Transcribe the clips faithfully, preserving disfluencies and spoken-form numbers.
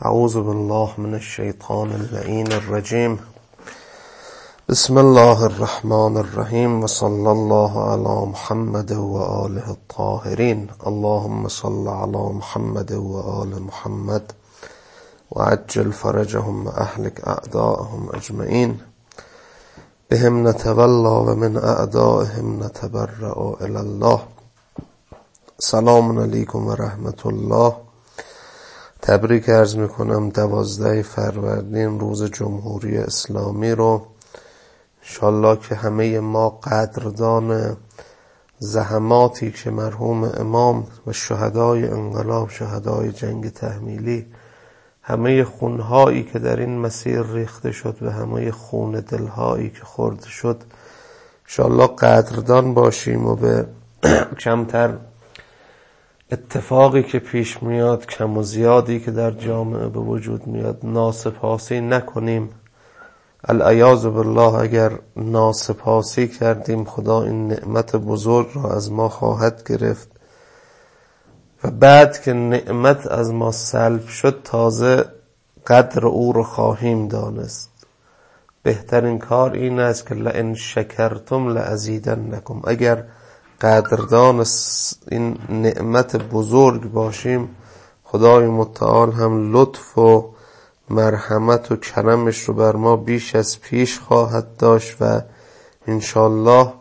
اعوذ بالله من الشیطان اللعین الرجیم. بسم الله الرحمن الرحیم و صلی الله علی محمد و آله الطاهرین. اللهم صل علی محمد و آل محمد و عجل فرجهم و اهلک اعداءهم اجمعین. بهم نتولا و من اعدائهم نتبرأ الی الله. سلام علیکم و رحمت الله. تبریک عرض میکنم دوازده فروردین روز جمهوری اسلامی رو. انشالله که همه ما قدردان زحماتی که مرحوم امام و شهدای انقلاب، شهدای جنگ تحمیلی، همه خونهایی که در این مسیر ریخته شد و همه خون دلهایی که خورده شد، انشالله قدردان باشیم و به کمتر اتفاقی که پیش میاد، کم و زیادی که در جامعه به وجود میاد، ناسپاسی نکنیم. العیاذ بالله اگر ناسپاسی کردیم خدا این نعمت بزرگ را از ما خواهد گرفت و بعد که نعمت از ما سلب شد تازه قدر او رو خواهیم دانست. بهترین کار این است که لئن شکرتم لازیدنکم، اگر قدردان این نعمت بزرگ باشیم خدای متعال هم لطف و مرحمت و کرمش رو بر ما بیش از پیش خواهد داشت و انشالله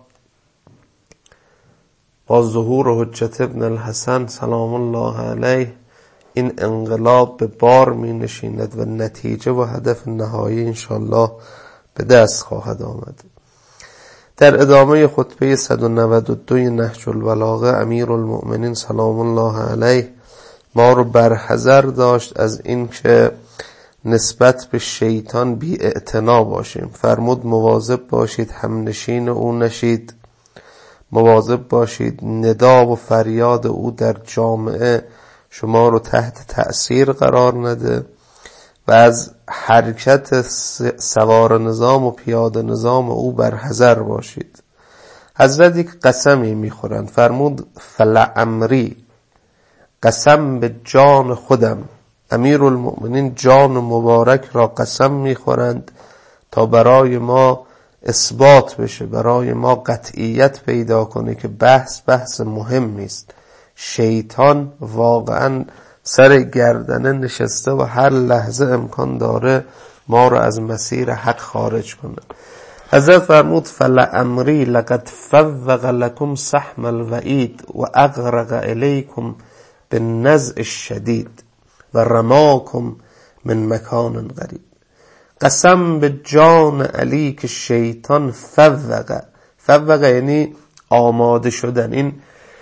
با ظهور حجت ابن الحسن سلام الله علیه این انقلاب به بار می نشیند و نتیجه و هدف نهایی انشالله به دست خواهد آمد. در ادامه خطبه صد و نود و دو نهج البلاغه امیرالمؤمنین سلام الله علیه ما رو برحذر داشت از این که نسبت به شیطان بی اعتنا باشیم. فرمود مواظب باشید همنشین او نشید، مواظب باشید ندا و فریاد او در جامعه شما رو تحت تأثیر قرار نده و از حرکت سوار نظام و پیاده نظام او برحذر باشید. حضرت یک قسمی میخورند، فرمود فلعمری، قسم به جان خودم. امیرالمؤمنین جان مبارک را قسم میخورند تا برای ما اثبات بشه، برای ما قطعیت پیدا کنه که بحث بحث مهمی است. شیطان واقعا سر گردنه نشسته و هر لحظه امکان داره ما رو از مسیر حق خارج کنه. حضرت فرمود فلعمری لقد فوق لكم سهم الوعید و اغرق الیکم بالنزع الشدید و رماکم من مکان قریب. قسم به جان علی که شیطان فوق، فوق یعنی آماده شدن. این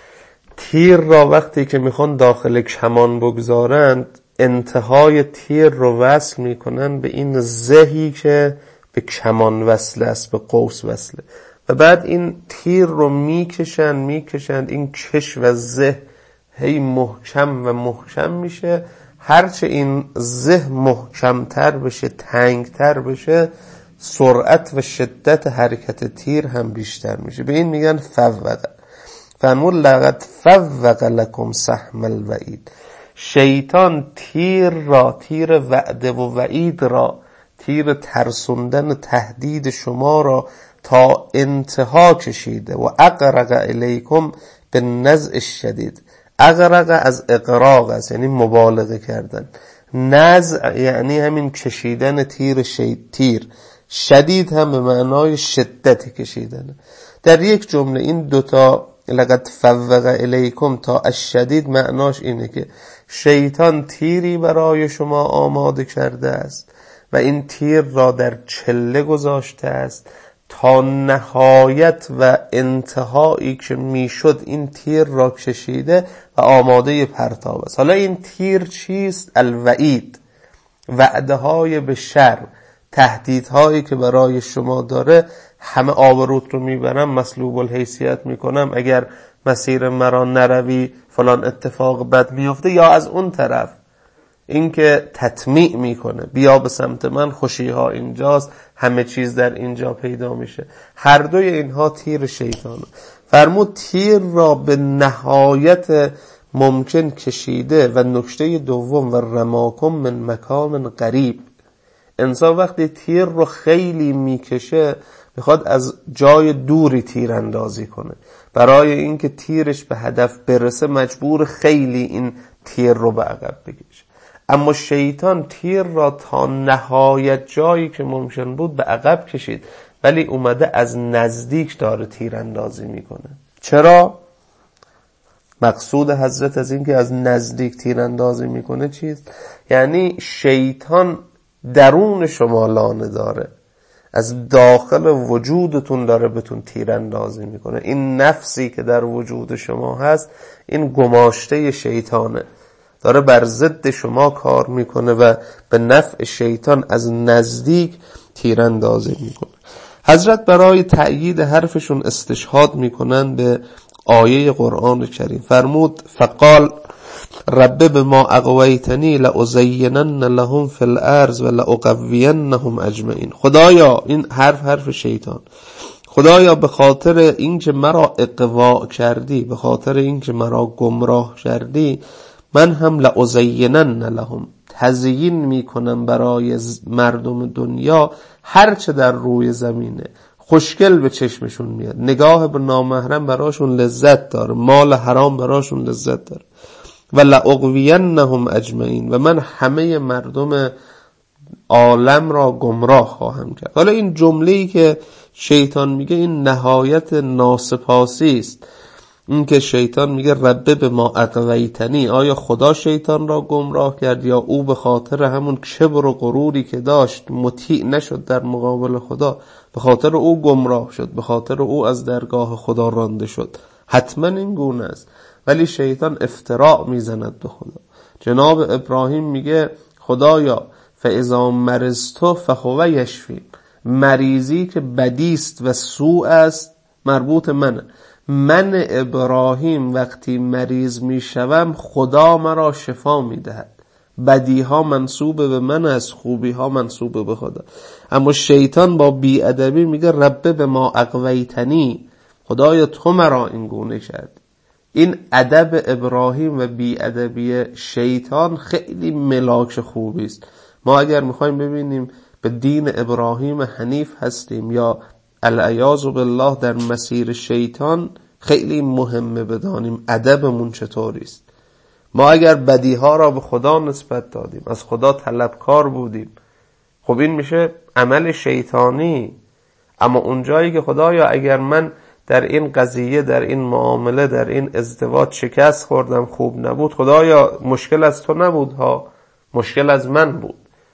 تیر را وقتی که میخوان داخل کمان بگذارند انتهای تیر رو وصل میکنن به این زهی که به کمان وصله است، به قوس وصله، و بعد این تیر رو میکشن میکشند این کش و زه هی محکم و محکم میشه. هرچه این زه محکمتر بشه، تنگتر بشه، سرعت و شدت حرکت تیر هم بیشتر میشه. به این میگن فوق. فرمود لقد فوق لكم سهم الوعید. شیطان تیر را، تیر وعده و وعید را، تیر ترسوندن تهدید شما را تا انتها کشیده و اغرق الیکم بالنزع الشدید. اغرق از اغراق است، یعنی مبالغه کردن. نزع یعنی همین کشیدن تیر شید تیر. شدید هم به معنای شدت کشیدن. در یک جمله این دوتا لقد فوق الیکم تا الشدید معناش اینه که شیطان تیری برای شما آماده کرده است و این تیر را در چله گذاشته است تا نهایت و انتهایی که میشد این تیر را کشیده و آماده پرتاب است. حالا این تیر چیست؟ الوعید، وعده های به شر، تهدیدهایی که برای شما داره. همه آبروت رو میبرم، مسلوب الحیثیت میکنم، اگر مسیر مرا نروی فلان اتفاق بد میفته. یا از اون طرف این که تطمیع میکنه، بیا به سمت من، خوشی ها اینجاست، همه چیز در اینجا پیدا میشه. هر دوی اینها تیر شیطانه. فرمود تیر را به نهایت ممکن کشیده. و نکته دوم و رماکم من مکان قریب، انسان وقتی تیر رو خیلی میکشه میخواد از جای دوری تیر اندازی کنه، برای اینکه تیرش به هدف برسه مجبور خیلی این تیر رو به عقب بکشه. اما شیطان تیر را تا نهایت جایی که ممکن بود به عقب کشید، ولی اومده از نزدیک داره تیر اندازی میکنه. چرا؟ مقصود حضرت از این که از نزدیک تیر اندازی میکنه چیست؟ یعنی شیطان درون شما لانه داره، از داخل وجودتون داره بهتون تیر اندازی میکنه. این نفسی که در وجود شما هست این گماشته شیطانه، داره بر ضد شما کار میکنه و به نفع شیطان از نزدیک تیر اندازی میکنه. حضرت برای تأیید حرفشون استشهاد میکنن به آیه قرآن کریم. فرمود فقال رب بما اغویتنی لأزینن لهم فی الارض و لأغوینهم اجمعین. خدایا، این حرف حرف شیطان، خدایا به خاطر اینکه مرا اغوا کردی، به خاطر اینکه مرا گمراه کردی، من هم لأزینن لهم، تزیین میکنم برای مردم دنیا هرچه در روی زمینه خوشگل به چشمشون میاد، نگاه به نامحرم براشون لذت داره، مال حرام براشون لذت داره. و لأغوینهم اجمعین، و من همه مردم عالم را گمراه خواهم کرد. حالا این جمله‌ای که شیطان میگه این نهایت ناسپاسی است. این که شیطان میگه رب بما اغویتنی، آیا خدا شیطان را گمراه کرد یا او به خاطر همون کبر و غروری که داشت مطیع نشد در مقابل خدا، به خاطر او گمراه شد، به خاطر او از درگاه خدا رانده شد؟ حتما این گونه است. ولی شیطان افتراء میزند به خدا. جناب ابراهیم میگه خدایا فاذا مرضت فهو یشفی، مریضی که بدیست و سوء است مربوط منه. من ابراهیم وقتی مریض میشوم خدا مرا شفا میدهد. بدی ها منسوب به من است، خوبی ها منسوب به خدا. اما شیطان با بی‌ادبی میگه رب بما اغویتنی، خدایا تو مرا این گونه کرد. این ادب ابراهیم و بی‌ادبی شیطان خیلی ملاک خوبی است. ما اگر میخوایم ببینیم به دین ابراهیم حنیف هستیم یا العیاذ بالله در مسیر شیطان، خیلی مهمه بدانیم ادبمون چطوری است. ما اگر بدیها را به خدا نسبت دادیم، از خدا طلبکار بودیم، خب این میشه عمل شیطانی. اما اونجایی که خدایا اگر من در این قضیه، در این معامله، در این ازدواج شکست خوردم، خوب نبود، خدایا مشکل از تو نبود ها، مشکل از من بود،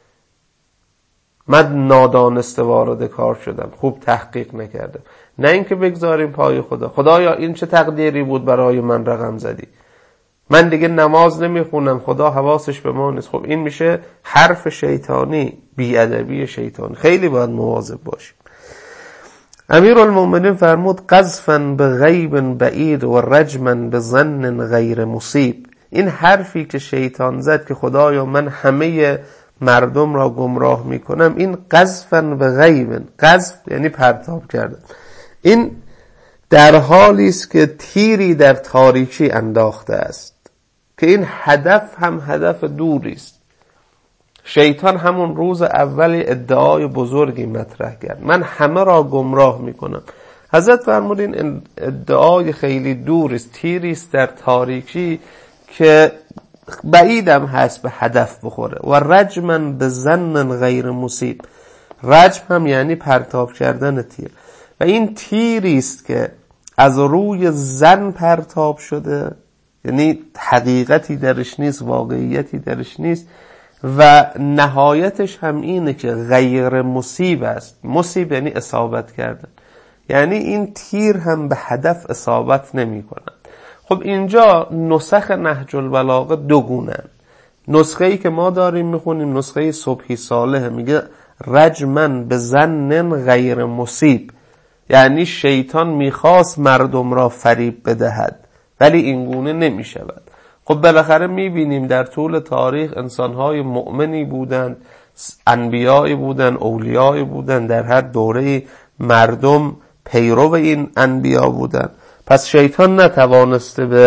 من نادانسته وارد کار شدم، خوب تحقیق نکردم. نه اینکه بگذاریم پای خدا، خدایا این چه تقدیری بود برای من رقم زدی، من دیگه نماز نمیخونم، خدا حواسش به ما نیست. خب این میشه حرف شیطانی، بی‌ادبی شیطانی. خیلی باید مواظب باشیم. امیرالمومنین فرمود قذفا به غیب بعید و رجما به ظن غیر مصیب. این حرفی که شیطان زد که خدایا من همه مردم را گمراه میکنم، این قذفا به غیب، قذف یعنی پرتاب کردن، این در حالی است که تیری در تاریکی انداخته است که این هدف هم هدف دوری است. شیطان همون روز اول ادعای بزرگی مطرح کرد، من همه را گمراه میکنم. حضرت فرمودین این ادعای خیلی دوری است، تیری است در تاریکی که بعیدم هست به هدف بخوره. و رجما به ظن غیر مصیب، رجم هم یعنی پرتاب کردن تیر، و این تیری است که از روی ظن پرتاب شده، یعنی حقیقتی درش نیست، واقعیتی درش نیست، و نهایتش هم اینه که غیر مصیب است. مصیب یعنی اصابت کردن، یعنی این تیر هم به هدف اصابت نمی کنن. خب اینجا نسخ نهج البلاغه دو گونه‌اند. نسخه‌ای که ما داریم میخونیم نسخه صبحی صالح، میگه رجما به ظن غیر مصیب، یعنی شیطان میخواست مردم را فریب بدهد ولی این گونه نمیشود. خب بالاخره میبینیم در طول تاریخ انسانهای مؤمنی بودند، انبیایی بودند، اولیایی بودند، در هر دوره مردم پیرو این انبیا بودند. پس شیطان نتوانسته به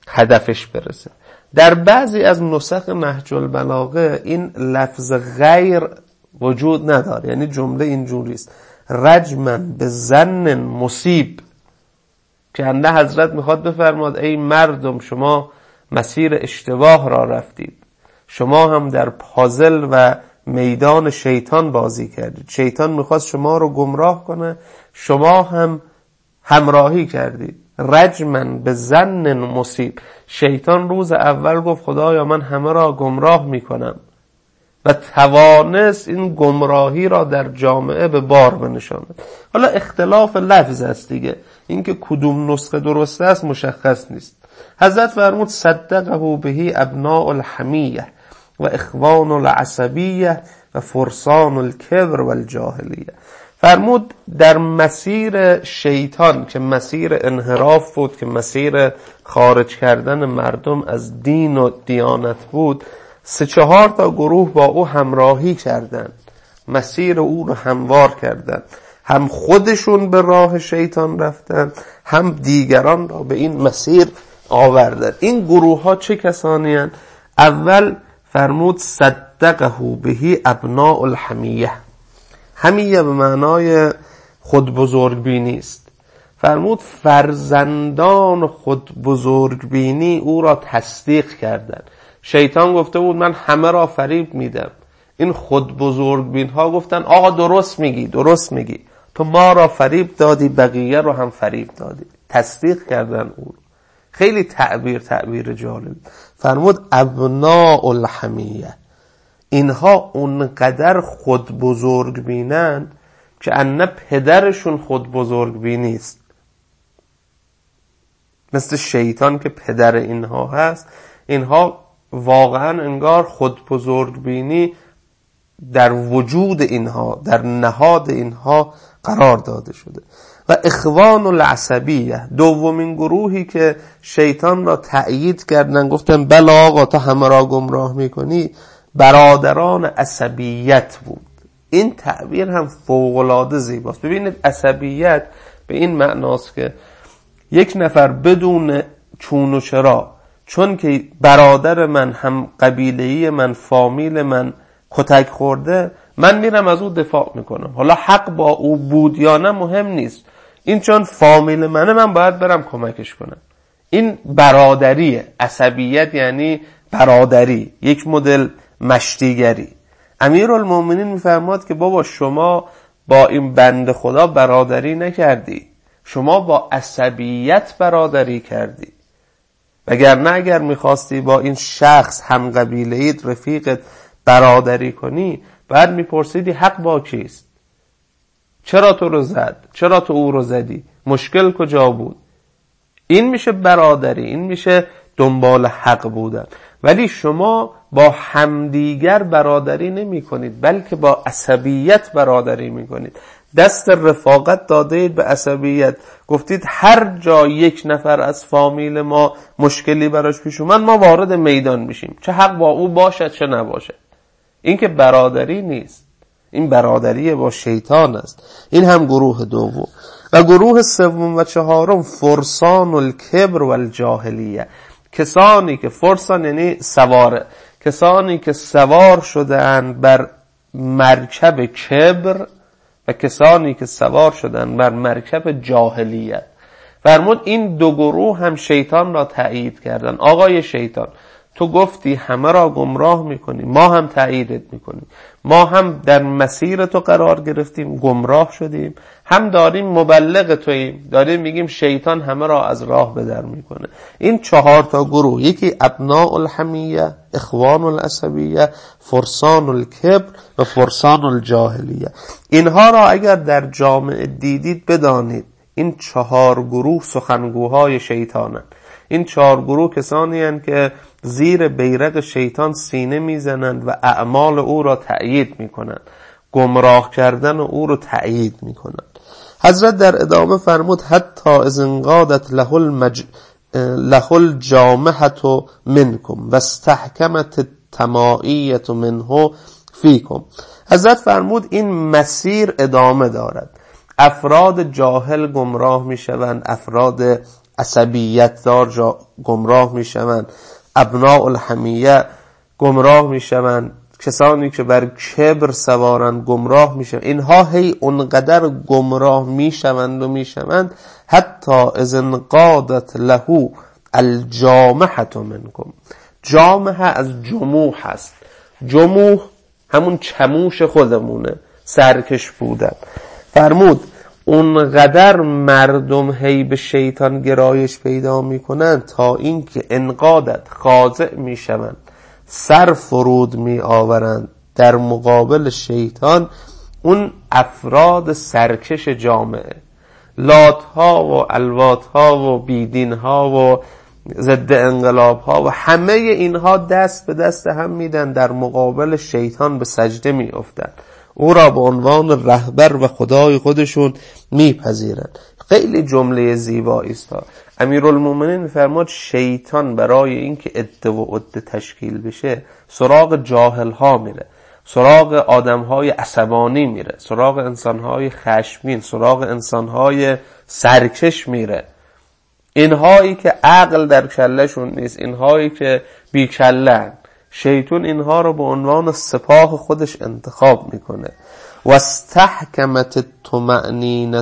هدفش برسه. در بعضی از نسخ نهج البلاغه این لفظ غیر وجود نداره، یعنی جمله اینجوری است: رجما به ظن مصیب، که انده حضرت میخواد بفرماد ای مردم شما مسیر اشتباه را رفتید، شما هم در پازل و میدان شیطان بازی کردید، شیطان میخواست شما رو گمراه کنه، شما هم همراهی کردید. رجما به ظن مصیب، شیطان روز اول گفت خدایا من همه را گمراه میکنم و توانست این گمراهی را در جامعه به بار بنشاند. حالا اختلاف لفظ است دیگه، اینکه کدوم نسخه درست است مشخص نیست. حضرت فرمود صدقه بهی ابناء الحمیه و اخوان العصبیه و فرسان الکبر و الجاهلیه. فرمود در مسیر شیطان که مسیر انحراف بود، که مسیر خارج کردن مردم از دین و دیانت بود، سه چهار تا گروه با او همراهی کردند، مسیر او رو هموار کردند، هم خودشون به راه شیطان رفتن، هم دیگران را به این مسیر آوردن. این گروه ها چه کسانی هستند؟ اول فرمود صدقه بهی ابناء الحمیه. حمیه به معنای خود بزرگ بینی است. فرمود فرزندان خود بزرگ بینی او را تصدیق کردند. شیطان گفته بود من همه را فریب میدم، این خود بزرگ بین ها گفتن آقا درست میگی درست میگی، تو ما را فریب دادی بقیه رو هم فریب دادی. تصدیق کردن او. خیلی تعبیر تعبیر جالب. فرمود ابناء الحمیه، اینها اونقدر خود بزرگ بینن که انه پدرشون خود بزرگ بینی است، مثل شیطان که پدر اینها هست. اینها واقعا انگار خود بزرگ بینی در وجود اینها، در نهاد اینها قرار داده شده. و اخوان العصبیه، دومین گروهی که شیطان را تأیید کردن، گفتن بله آقا تا همه را گمراه میکنی، برادران عصبیت بود. این تعبیر هم فوق‌العاده زیباست. ببینید عصبیت به این معناست که یک نفر بدون چون و چرا، چون که برادر من هم قبیله‌ای من فامیل من کتک خورده، من میرم از او دفاع میکنم، حالا حق با او بود یا نه مهم نیست، این چون فامیل منه من باید برم کمکش کنم. این برادریه. عصبیت یعنی برادری، یک مدل مشتیگری. امیرالمومنین میفرماد که بابا شما با این بنده خدا برادری نکردی، شما با عصبیت برادری کردی. وگرنه اگر میخواستی با این شخص هم قبیله‌ایت رفیقت برادری کنی، بعد میپرسیدی حق با کیست؟ چرا تو رو زد؟ چرا تو او رو زدی؟ مشکل کجا بود؟ این میشه برادری، این میشه دنبال حق بودن. ولی شما با همدیگر برادری نمی کنید، بلکه با عصبیت برادری می کنید. دست رفاقت دادید به عصبیت، گفتید هر جا یک نفر از فامیل ما مشکلی براش پیش اومد ما وارد میدان میشیم، چه حق با او باشد چه نباشد. این که برادری نیست، این برادری با شیطان است. این هم گروه دوم. و گروه سوم و چهارم فرسان الکبر و الجاهلیه، کسانی که فرسان یعنی سواره، کسانی که سوار شدند بر مرکب کبر و کسانی که سوار شدند بر مرکب جاهلیت. فرمود این دو گروه هم شیطان را تأیید کردن. آقای شیطان تو گفتی همه را گمراه میکنی، ما هم تأییدت میکنیم، ما هم در مسیر تو قرار گرفتیم گمراه شدیم، هم داریم مبلغ توییم، داریم میگیم شیطان همه را از راه به در میکنه. این چهار تا گروه، یکی ابناء الحمیه، اخوان العصبیه، فرسان الکبر و فرسان الجاهلیه، اینها را اگر در جامعه دیدید بدانید این چهار گروه سخنگوهای شیطانند. این چهار گروه کسانی هستند که زیر بیرق شیطان سینه میزنند و اعمال او را تأیید میکنند، گمراه کردن او را تأیید میکنند. حضرت در ادامه فرمود حتی از انقادت له المج... له الجامحة منکم و استحکمت التمائیة منه فیکم. حضرت فرمود این مسیر ادامه دارد. افراد جاهل گمراه میشوند، افراد عصبیت دار جا گمراه میشوند، ابناء الحمیه گمراه میشوند، کسانی که بر کبر سوارند گمراه میشوند. اینها هی اونقدر گمراه میشوند و میشوند حتی اذ انقادت له الجامحة منکم. جامحه از جموح هست. جموح همون چموش خودمونه، سرکش بودن. فرمود اونقدر مردم هی به شیطان گرایش پیدا میکنن تا اینکه انقادت خاضع میشوند، سر فرود می آورند در مقابل شیطان اون افراد سرکش جامعه، لات ها و الوات ها و بیدین ها و ضد انقلاب ها و همه اینها دست به دست هم میدن در مقابل شیطان به سجده می افتن، او را به عنوان رهبر و خدای خودشون میپذیرند. خیلی جمله زیبایی است. امیرالمومنین میفرماد شیطان برای اینکه عده و عده تشکیل بشه سراغ جاهل ها میره، سراغ آدم های عصبانی میره، سراغ انسان های خشمگین، سراغ انسان های سرکش میره. اینهایی که عقل در کلشون نیست، اینهایی که بی کله‌اند، شیطان اینها رو به عنوان سپاه خودش انتخاب میکنه. و استحکمت الطمأنینة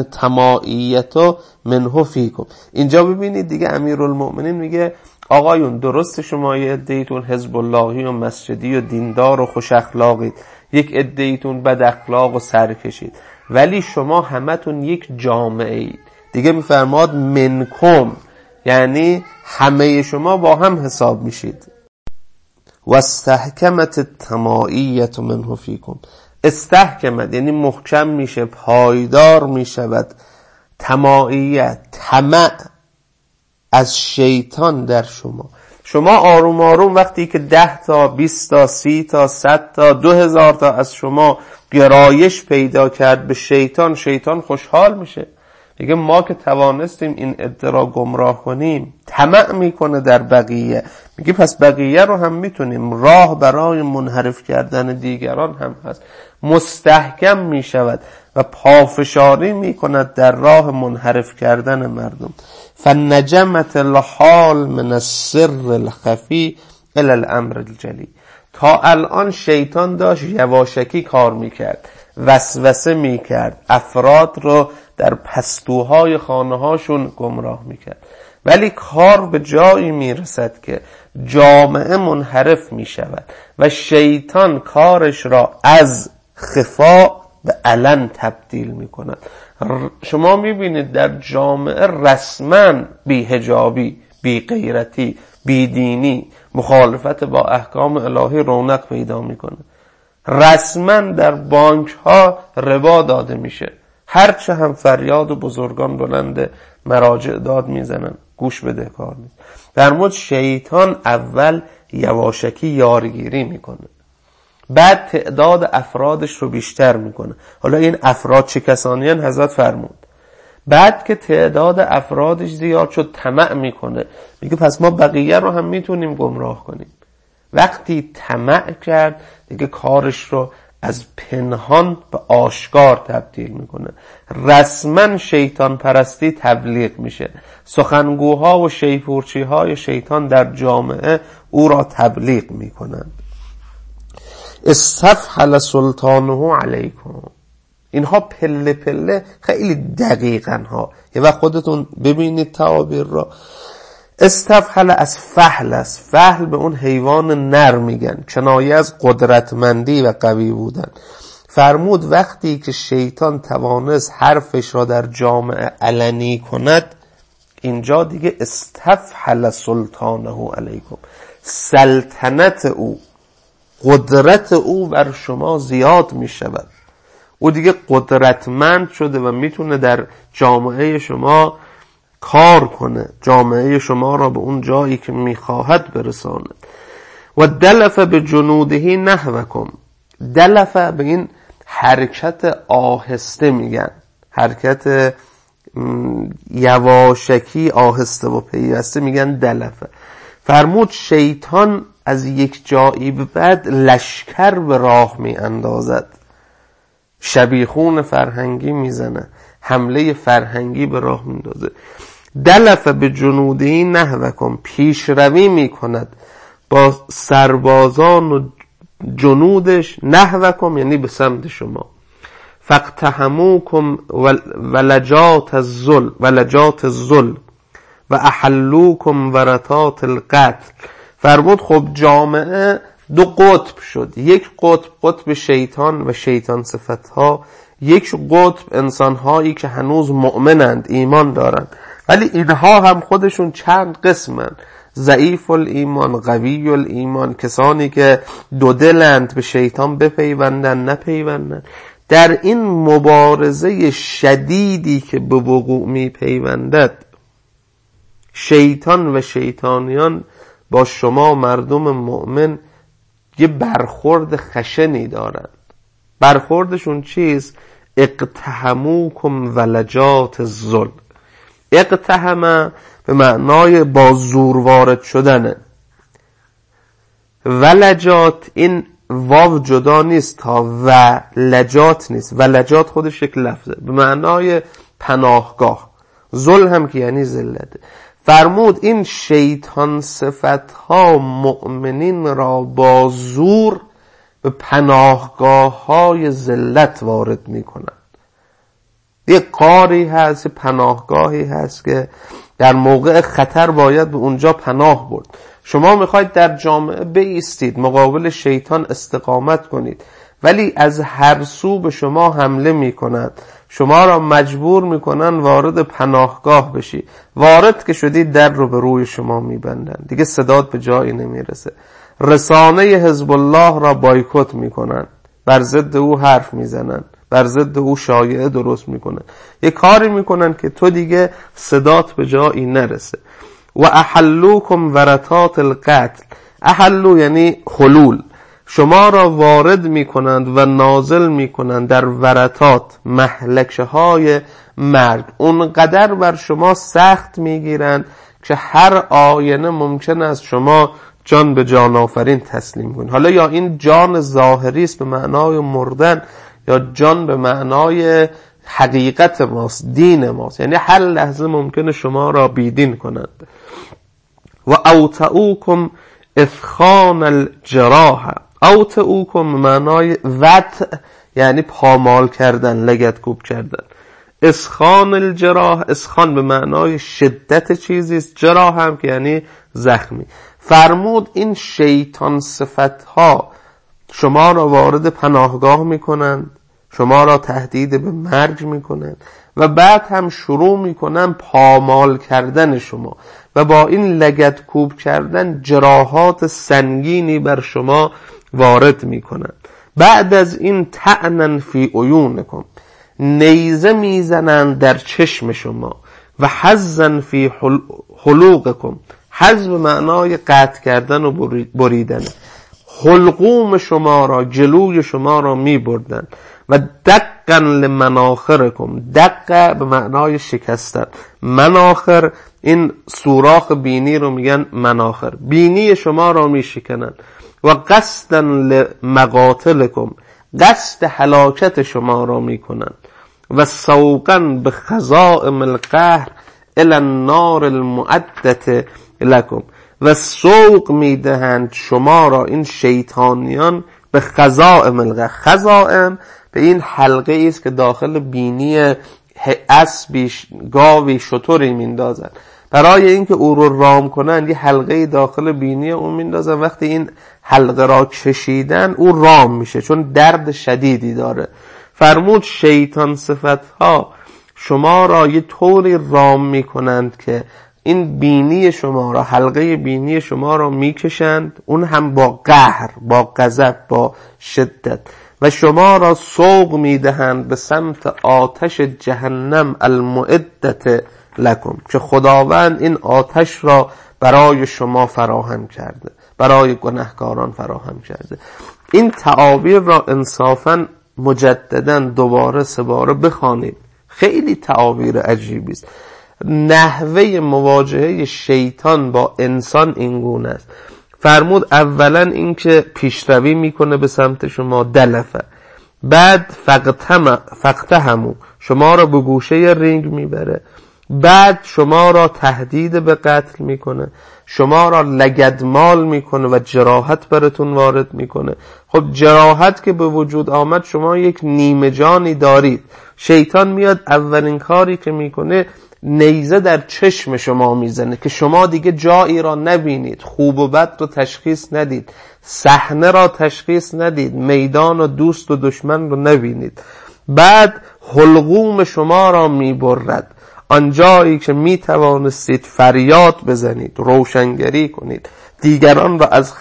تمائیت منه فیکم. اینجا ببینید دیگه امیرالمؤمنین میگه آقایون درست شما یه عده‌ایتون حزب اللهی و مسجدی و دیندار و خوش اخلاقید، یک عده‌ایتون بد اخلاق و سرکشید، ولی شما همتون یک جامعه اید. دیگه میفرماد منکم، یعنی همه شما با هم حساب میشید. و استحکمت التمائیت منه فیکم. استحکمت یعنی محکم میشه، پایدار میشود. تمائیت، طمع از شیطان در شما. شما آروم آروم وقتی که ده تا بیست تا سی تا صد تا دو هزار تا از شما گرایش پیدا کرد به شیطان، شیطان خوشحال میشه، میگه ما که توانستیم این عده را گمراه کنیم. طمع میکنه در بقیه، میگه پس بقیه رو هم میتونیم. راه برای منحرف کردن دیگران هم هست. مستحکم میشود و پافشاری میکند در راه منحرف کردن مردم. فنجمت الحال من السر الخفی الى الامر الجلی. تا الان شیطان داشت یواشکی کار میکرد، وسوسه میکرد، افراد رو در پستوهای خانه هاشون گمراه میکرد، ولی کار به جایی میرسد که جامعه منحرف میشود و شیطان کارش را از خفا به علن تبدیل میکند. شما میبینید در جامعه رسما بی حجابی، بی غیرتی، بی دینی، مخالفت با احکام الهی رونق پیدا میکنه. رسما در بانک ها ربا داده میشه، هرچه هم فریاد و بزرگان بلند مراجع داد میزنن، گوش بده کار نیست. در مورد شیطان اول یواشکی یارگیری میکنه، بعد تعداد افرادش رو بیشتر میکنه. حالا این افراد چه کسانی هستند؟ حضرت فرمود بعد که تعداد افرادش زیاد شد طمع میکنه، میگه پس ما بقیه رو هم میتونیم گمراه کنیم. وقتی طمع کرد دیگه کارش رو از پنهان به آشکار تبدیل میکنه. رسما شیطان پرستی تبلیغ میشه، سخنگوها و شیپورچی های شیطان در جامعه او را تبلیغ میکنند. استفحل سلطانه علیکم. اینها پله پله خیلی دقیقن ها، یه وقت خودتون ببینید تعابیر را. استفحل از فحل است. فحل به اون حیوان نر میگن، کنایه از قدرتمندی و قوی بودن. فرمود وقتی که شیطان توانست حرفش را در جامعه علنی کند، اینجا دیگه استفحل سلطانه علیکم، سلطنت او، قدرت او بر شما زیاد می شود. او دیگه قدرتمند شده و میتونه در جامعه شما کار کنه، جامعه شما را به اون جایی که میخواهد برساند. و دلف به جنوده نحوکم. دلف به این حرکت آهسته میگن، حرکت یواشکی آهسته و پیوسته میگن دلفه. فرمود شیطان از یک جایی به بعد لشکر به راه می اندازد، شبیخون فرهنگی میزنه، حمله فرهنگی به راه میندازه. دلف به جنودی نحوکم، پیشروی میکند با سربازان و جنودش، نحوکم یعنی به سمت شما، فاقتحموکم ولجات الذل ولجات الذل و احلوکم ورطات القتل. فرمود خب جامعه دو قطب شد، یک قطب قطب شیطان و شیطان صفتها، یک قطب انسانهایی که هنوز مؤمنند، ایمان دارند، ولی اینها هم خودشون چند قسمند، ضعیف الایمان، قوی الایمان، کسانی که دو دلند، به شیطان بپیوندن نپیوندن. در این مبارزه شدیدی که به وقوع می پیوندد، شیطان و شیطانیان با شما مردم مؤمن یه برخورد خشنی دارند. برخوردشون چیست؟ اقتحموکم ولجات الذل. اقتحم به معنای با زور وارد شدنه، ولجات این واو جدا نیست تا و لجات نیست، ولجات خودش یک لفظه به معنای پناهگاه، ذل هم که یعنی ذلت. فرمود این شیطان صفتها مؤمنین را با زور به پناهگاه های ذلت وارد می کنند. یک قاری هست، پناهگاهی هست که در موقع خطر باید به اونجا پناه برد. شما میخواید در جامعه بایستید، مقابل شیطان استقامت کنید، ولی از هر سو به شما حمله میکنند، شما را مجبور میکنن وارد پناهگاه بشی. وارد که شدید در رو به روی شما میبندن، دیگه صدات به جایی نمیرسه. رسانه حزب الله را بایکوت میکنن، بر ضد او حرف میزنن، بر ضد او شایعه درست میکنن، یه کاری میکنن که تو دیگه صدات به جایی نرسه. و احلوکم ورطات القتل، احلو یعنی حلول، شما را وارد میکنند و نازل میکنند در ورطات، مهلکه های مرگ، اونقدر بر شما سخت میگیرند که هر آینه ممکن است شما جان به جان آفرین تسلیم کنید. حالا یا این جان ظاهری است به معنای مردن، یا جان به معنای حقیقت ماست، دین ماست، یعنی هر لحظه ممکنه شما را بیدین کنند. و اوتعوکم اثخان الجراح، اوتعوکم معنای وطع یعنی پامال کردن، لگدکوب کردن. اسخان الجراح، اسخان به معنای شدت چیزیست، جراح هم که یعنی زخمی. فرمود این شیطان صفتها شما را وارد پناهگاه میکنند، شما را تهدید به مرگ میکنند و بعد هم شروع میکنن پامال کردن شما و با این لگدکوب کردن جراحات سنگینی بر شما وارد میکنن. بعد از این طعنن فی عیونکم، نیزه میزنن در چشم شما، و حزن فی حلوقکم، حز به معنای قطع کردن و بریدن، حلقوم شما را، جلوی شما را می بردن. و دقا لمناخرکم، دقا به معنای شکستن، مناخر این سوراخ بینی رو میگن مناخر، بینی شما را می شکنن. و قصدا لمقاتلکم، قصد هلاکت شما را می کنن. و سوقا به خزائم القهر الی النار المعدة لکم، و سوق میدهند شما را این شیطانیان به خزائم القهر. خزائم به این حلقه ایست که داخل بینی اسبی، گاوی، شتری میندازن، برای اینکه او رو رام کنن یه حلقه داخل بینی اون میندازن. وقتی این حلقه را کشیدن او رام میشه، چون درد شدیدی داره. فرمود شیطان صفتها شما را یه طوری رام میکنند که این بینی شما را، حلقه بینی شما را میکشند، اون هم با قهر، با غضب، با شدت، و شما را سوق میدهند به سمت آتش جهنم المعدة لکم، که خداوند این آتش را برای شما فراهم کرده، برای گناهکاران فراهم کرده. این تعابیر را انصافاً مجدداً دوباره سه باره بخوانید، خیلی تعابیر عجیبی است. نحوه مواجهه شیطان با انسان این گونه است. فرمود اولا اینکه پیشروی میکنه به سمت شما، دلفه، بعد فقتهم فقتهمو شما را به گوشه رینگ میبره، بعد شما را تهدید به قتل میکنه، شما را لگدمال میکنه و جراحت براتون وارد میکنه. خب جراحت که به وجود آمد، شما یک نیمه جانی دارید، شیطان میاد اولین کاری که میکنه نیزه در چشم شما میزنه که شما دیگه جایی را نبینید، خوب و بد رو تشخیص ندید، صحنه را تشخیص ندید، میدان و دوست و دشمن رو نبینید. بعد حلقوم شما را میبرد، آنجایی که می توانستید فریاد بزنید، روشنگری کنید، دیگران را از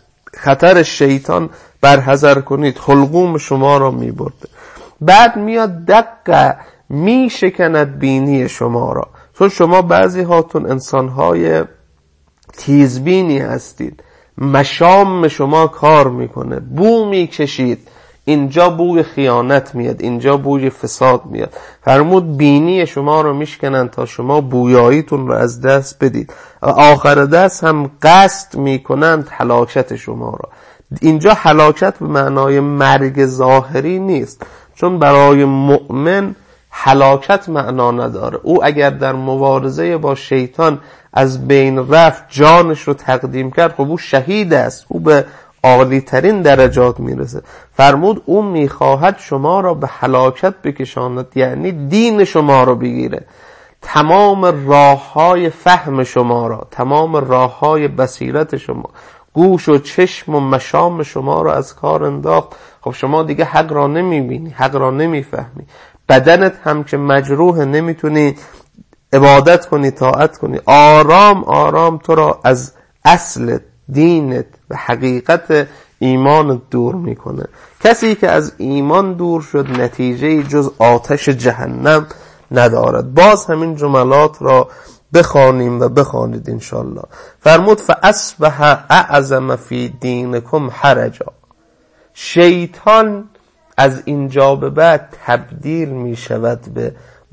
خطر شیطان برحذر کنید، حلقوم شما را می برده. بعد میاد دقیقه می شکند بینی شما را، چون شما بعضی هاتون انسانهای تیزبینی هستید، مشام شما کار میکنه، بو میکشید، اینجا بوی خیانت میاد، اینجا بوی فساد میاد. فرمود بینی شما رو میشکنن تا شما بویاییتون رو از دست بدید، آخر دست هم قصد میکنند هلاکت شما را. اینجا هلاکت به معنای مرگ ظاهری نیست، چون برای مؤمن هلاکت معنا نداره. او اگر در مبارزه با شیطان از بین رفت، جانش رو تقدیم کرد، خب او شهید است، او به عالی ترین درجات میرسه. فرمود او میخواهد شما را به هلاکت بکشاند، یعنی دین شما را بگیره، تمام راه های فهم شما را، تمام راه های بصیرت شما، گوش و چشم و مشام شما را از کار انداخت. خب شما دیگه حق را نمیبینی، حق را نمیفهمی، بدنت هم که مجروح، نمیتونی عبادت کنی، طاعت کنی. آرام آرام تو را از اصل دینت و حقیقت ایمان دور میکنه. کسی که از ایمان دور شد نتیجه جز آتش جهنم ندارد. باز همین جملات را بخوانیم و بخوانید انشالله. فرمود فاصبح اعظم فی دینکم حرجا. شیطان از اینجا به بعد تبدیل می شود به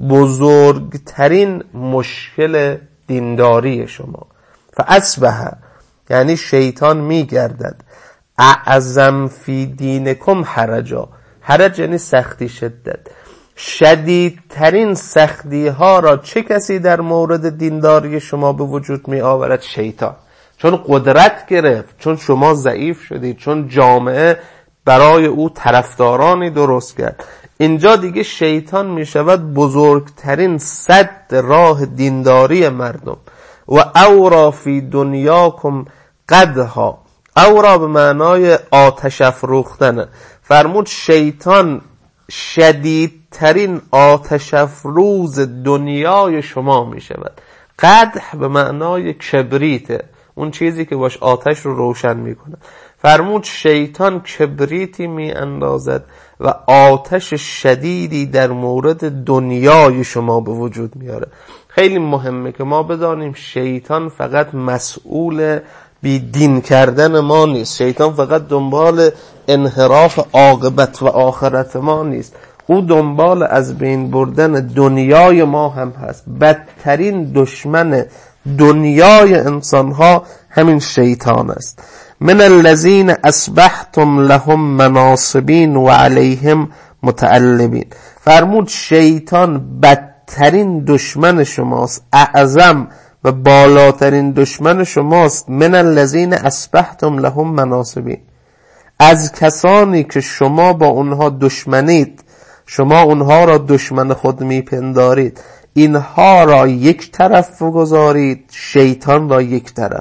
بزرگترین مشکل دینداری شما. فاصبح یعنی شیطان می گردد اعظم فی دینکم حرجا. حرج یعنی سختی، شدت. شدیدترین سختی ها را چه کسی در مورد دینداری شما به وجود می آورد؟ شیطان. چون قدرت گرفت، چون شما ضعیف شدید، چون جامعه برای او طرفدارانی درست کرد. اینجا دیگه شیطان می شود بزرگترین سد راه دینداری مردم. و اورا فی دنیاکم قدها. اورا به معنای آتش افروختن. فرمود شیطان شدیدترین آتش افروز دنیای شما می شود. قدح به معنای کبریته، اون چیزی که باش آتش رو روشن می کنه. فرمود شیطان کبریتی می اندازد و آتش شدیدی در مورد دنیای شما به وجود میاره. خیلی مهمه که ما بدانیم شیطان فقط مسئول بی دین کردن ما نیست، شیطان فقط دنبال انحراف عاقبت و آخرت ما نیست، او دنبال از بین بردن دنیای ما هم هست. بدترین دشمن دنیای انسان ها همین شیطان است. من الذین اصبحتم لهم مناصبین و علیهم متعلبین. فرمود شیطان بدترین دشمن شماست، اعظم و بالاترین دشمن شماست. من الذین اصبحتم لهم مناصبین، از کسانی که شما با اونها دشمنید، شما اونها را دشمن خود میپندارید، اینها را یک طرف بگذارید، شیطان را یک طرف.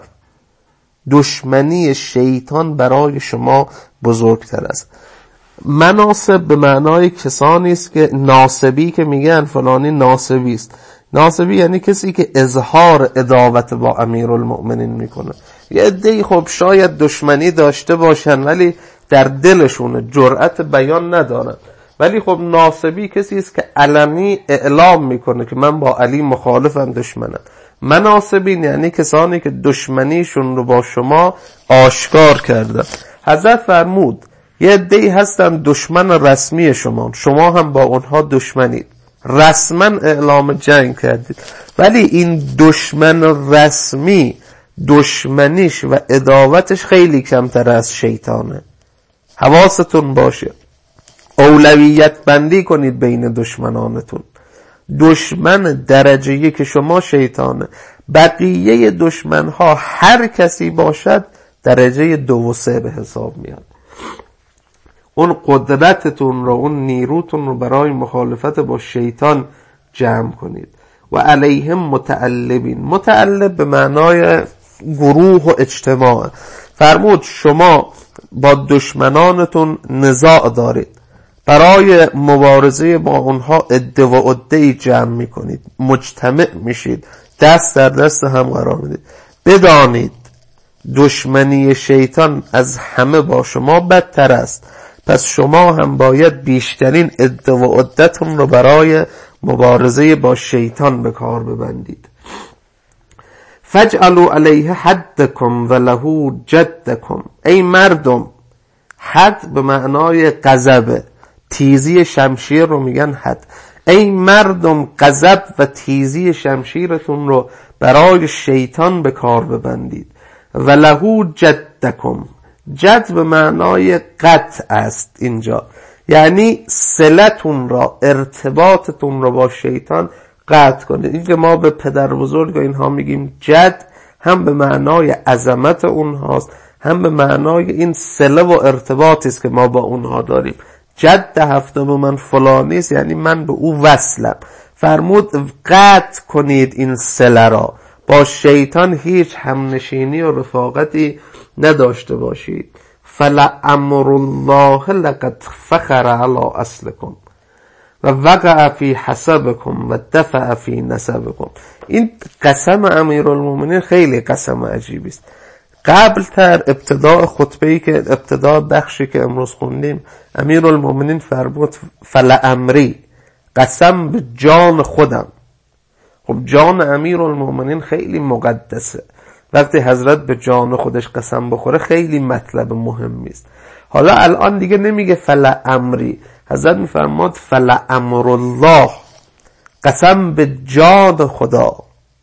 دشمنی شیطان برای شما بزرگتر است. مناصب به معنای کسانی است که ناصبی که میگن فلانی ناصبی است. ناصبی یعنی کسی که اظهار عداوت با امیرالمؤمنین میکنه. یه عده‌ای خب شاید دشمنی داشته باشن ولی در دلشون جرأت بیان ندارن، ولی خب ناصبی کسی است که علنی اعلام میکنه که من با علی مخالفم، دشمنم. مناصبین یعنی کسانی که دشمنیشون رو با شما آشکار کردن. حضرت فرمود یه عده‌ای هستن دشمن رسمی شما، شما هم با اونها دشمنید، رسما اعلام جنگ کردید، ولی این دشمن رسمی دشمنیش و عداوتش خیلی کمتر از شیطانه. حواستون باشه، اولویت بندی کنید بین دشمنانتون. دشمن درجه یک شما شیطانه. بقیه دشمن ها هر کسی باشد درجه دو و سه به حساب میاد. اون قدرتتون رو، اون نیروتون رو برای مخالفت با شیطان جمع کنید. و علیهم متعلبین. متعلب به معنای گروه و اجتماع. فرمود شما با دشمنانتون نزاع دارید، برای مبارزه با اونها عده و عده‌ای جمع میکنید، مجتمع میشید، دست در دست هم قرار میدید. بدانید دشمنی شیطان از همه با شما بدتر است، پس شما هم باید بیشترین عده و عدتون رو برای مبارزه با شیطان به کار ببندید. فجعلوا علیه حدکم و له جدکم. ای مردم، حد به معنای غضب، تیزی شمشیر رو میگن حد. ای مردم غضب و تیزی شمشیرتون رو برای شیطان به کار ببندید. و له جدکم. جد به معنای قطع است اینجا، یعنی صلتون را، ارتباطتون را با شیطان قطع کنید. این که ما به پدر بزرگ و اینها میگیم جد، هم به معنای عظمت اونهاست، هم به معنای این صله و ارتباطی است که ما با اونها داریم. جد هفتم من فلانی است، یعنی من به او وصلم. فرمود قطع کنید این صله را، با شیطان هیچ همنشینی و رفاقتی نداشته باشید. فلامر الله لقد فخر علی اصلکم و وقع فی حسبکم و دفع فی نسبکم. این قسم امیرالمومنین خیلی قسم عجیبی است. قبل تر ابتداء خطبه‌ای که ابتداء بخشی که امروز خوندیم، امیرالمومنین فرمود فلامری، قسم به جان خودم. خب جان امیرالمومنین خیلی مقدسه. وقتی حضرت به جان خودش قسم بخوره خیلی مطلب مهمی است. حالا الان دیگه نمیگه فلامری، حضرت میفرماد فلامر الله، قسم به جان خدا.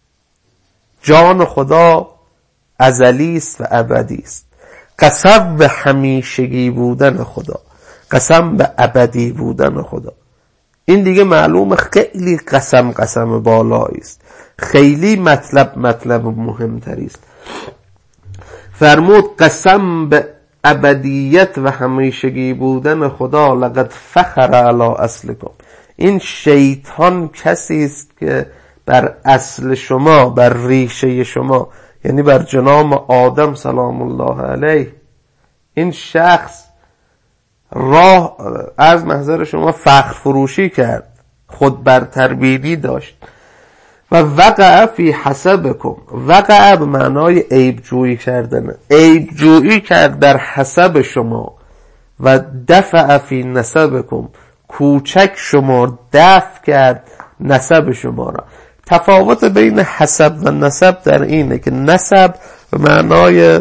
جان خدا ازلی است و ابدی است. قسم به همیشگی بودن خدا، قسم به ابدی بودن خدا. این دیگه معلومه خیلی قسم قسم بالایی است، خیلی مطلب مطلب مهمتری است. فرمود قسم به ابدیت و همیشگی بودن خدا، لقد فخر علی اصلکم. این شیطان کسی است که بر اصل شما، بر ریشه شما، یعنی بر جناب آدم سلام الله علیه، این شخص راه از محضر شما فخر فروشی کرد، خود بر تربیدی داشت. و وقع فی حسبکم. وقع به معنای عیب جویی کردن، عیب جویی کرد در حسب شما. و دفع فی نسبکم، کوچک شما، دفع کرد نسب شما را. تفاوت بین حسب و نسب در اینه که نسب به معنای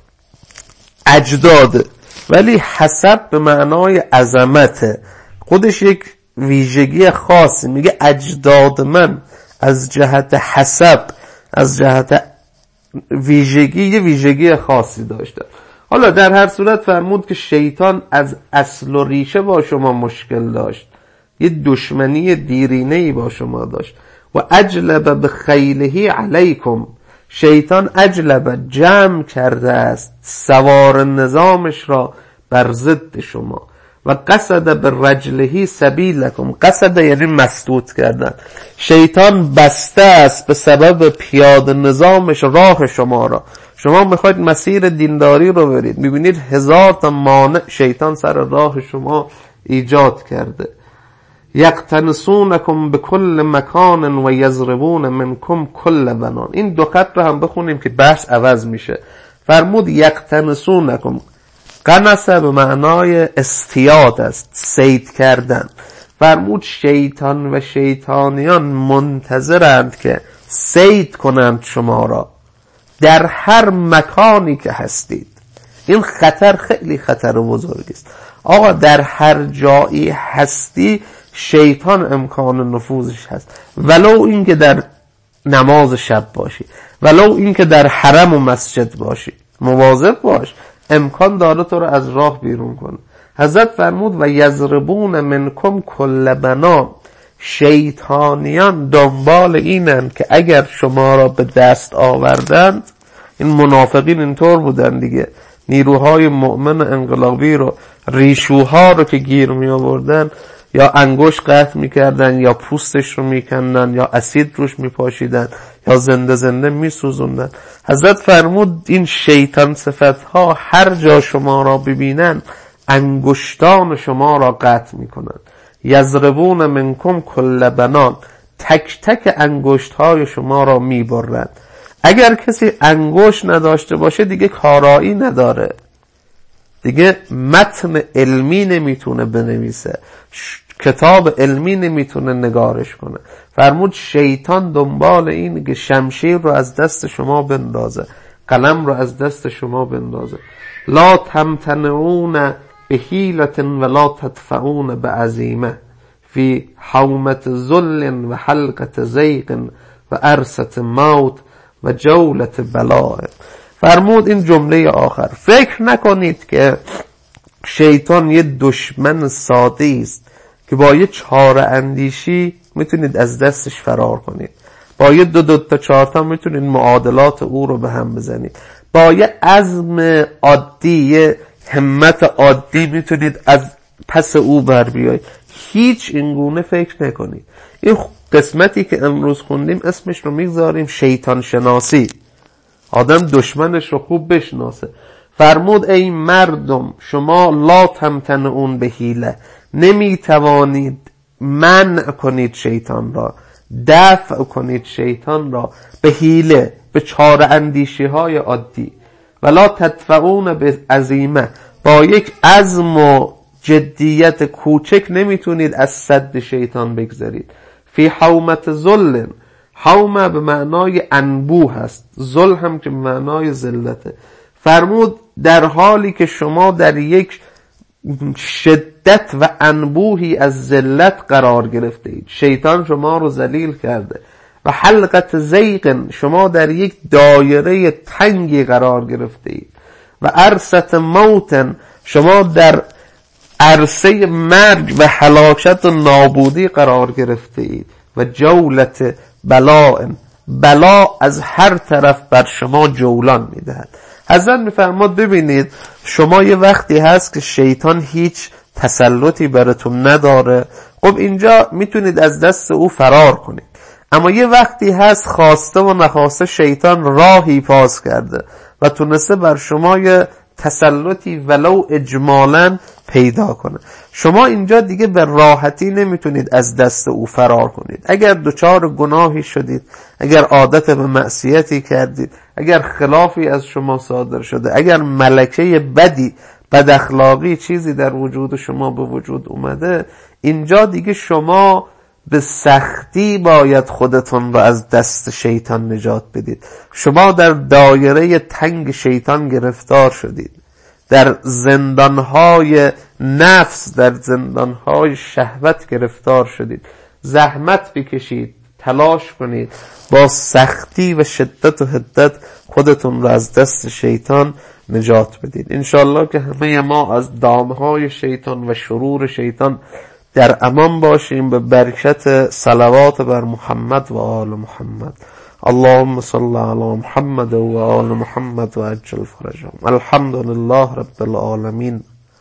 اجداد، ولی حسب به معنای عظمت. خودش یک ویژگی خاصی. میگه اجداد من از جهت حسب، از جهت ویژگی، یه ویژگی خاصی داشته. حالا در هر صورت فرمود که شیطان از اصل و ریشه با شما مشکل داشت، یه دشمنی دیرینه‌ای با شما داشت. و اجلب بخیله علیکم. شیطان اجلب جمع کرده است سوار نظامش را بر ضد شما. و قصد برجله سبیلکم. قصد یعنی مسدود کردن. شیطان بسته است به سبب پیاده نظامش راه شما را. شما میخواید مسیر دینداری رو برید، میبینید هزار تا مانع شیطان سر راه شما ایجاد کرده. یقتنسونکم بكل مکان و یضربون منکم کل بنان. این دو خط رو هم بخونیم که بحث عوض میشه. فرمود یقتنسونکم. قنص به معنای استیاد است، صید کردن. فرمود شیطان و شیطانیان منتظرند که صید کنند شما را در هر مکانی که هستید. این خطر خیلی خطر بزرگی است. آقا در هر جایی هستی شیطان امکان نفوذش هست، ولو این که در نماز شب باشی، ولو این که در حرم و مسجد باشی، مواظب باش، امکان داره تو رو از راه بیرون کنه. حضرت فرمود و یضربون منکم کل بنان. شیطانیان دنبال اینن که اگر شما را به دست آوردند، این منافقین اینطور بودن دیگه، نیروهای مؤمن انقلابی رو، ریشوها رو که گیر می آوردن یا انگشت قطع می کردن یا پوستش رو می کندن یا اسید روش می پاشیدن یا زنده زنده می سوزوندن. حضرت فرمود این شیطان صفتها هر جا شما را ببینن انگشتان شما را قطع می کنن. یضربون منکم کل بنان، تک تک انگشتهای شما را می برند. اگر کسی انگشت نداشته باشه دیگه کارایی نداره، دیگه متن علمی نمیتونه بنویسه، کتاب علمی نمیتونه نگارش کنه. فرمود شیطان دنبال این که شمشیر رو از دست شما بندازه، قلم رو از دست شما بندازه. لا تمتنعون به حیلة ولا تدفعون به عزیمه فی حومة ذل و حلقة ضیق و عرصة موت و جولة بلاء. فرمود این جمله آخر، فکر نکنید که شیطان یه دشمن ساده است که با یه چاره اندیشی میتونید از دستش فرار کنید، با یه دو دو تا چهار تا میتونید معادلات او رو به هم بزنید، با یه عزم عادی، یه همت عادی میتونید از پس او بر بیایید. هیچ اینگونه فکر نکنید. این قسمتی که امروز خوندیم اسمش رو میگذاریم شیطان شناسی. آدم دشمنش رو خوب بشناسه. فرمود ای مردم شما لا تمتنعون به حیله، نمیتوانید منع کنید شیطان را، دفع کنید شیطان را به حیله، به چاره اندیشی های عادی. ولا تدفعون به عزیمه، با یک عزم و جدیت کوچک نمیتونید از صد شیطان بگذارید. فی حومة ذل، حومه به معنای انبوه هست، ذل هم که به معنای ذلته. فرمود در حالی که شما در یک شدت و انبوهی از ذلت قرار گرفته اید، شیطان شما رو ذلیل کرده، و حلقة ضیق، شما در یک دایره تنگی قرار گرفته اید، و عرصة موت، شما در عرصه مرگ و هلاکت و نابودی قرار گرفته اید، و جولة بلاء، بلا از هر طرف بر شما جولان میدهد. حضرت میفرماد ببینید شما یه وقتی هست که شیطان هیچ تسلطی براتون نداره، خب اینجا میتونید از دست او فرار کنید. اما یه وقتی هست خواسته و نخواسته شیطان راهی پاس کرده و تونسته بر شما یه تسلطی ولو اجمالاً پیدا کنه. شما اینجا دیگه به راحتی نمیتونید از دست او فرار کنید. اگر دچار گناهی شدید، اگر عادت به معصیتی کردید، اگر خلافی از شما صادر شده، اگر ملکه بدی، بد اخلاقی چیزی در وجود شما به وجود اومده، اینجا دیگه شما به سختی باید خودتون رو از دست شیطان نجات بدید. شما در دایره تنگ شیطان گرفتار شدید، در زندانهای نفس، در زندانهای شهوت گرفتار شدید. زحمت بکشید، تلاش کنید، با سختی و شدت و حدت خودتون رو از دست شیطان نجات بدید. انشاءالله که همه ما از دامهای شیطان و شرور شیطان در امان باشیم به برکت صلوات بر محمد و آل محمد. اللهم صل علی محمد و آل محمد و عجل فرجهم. الحمد لله رب العالمین.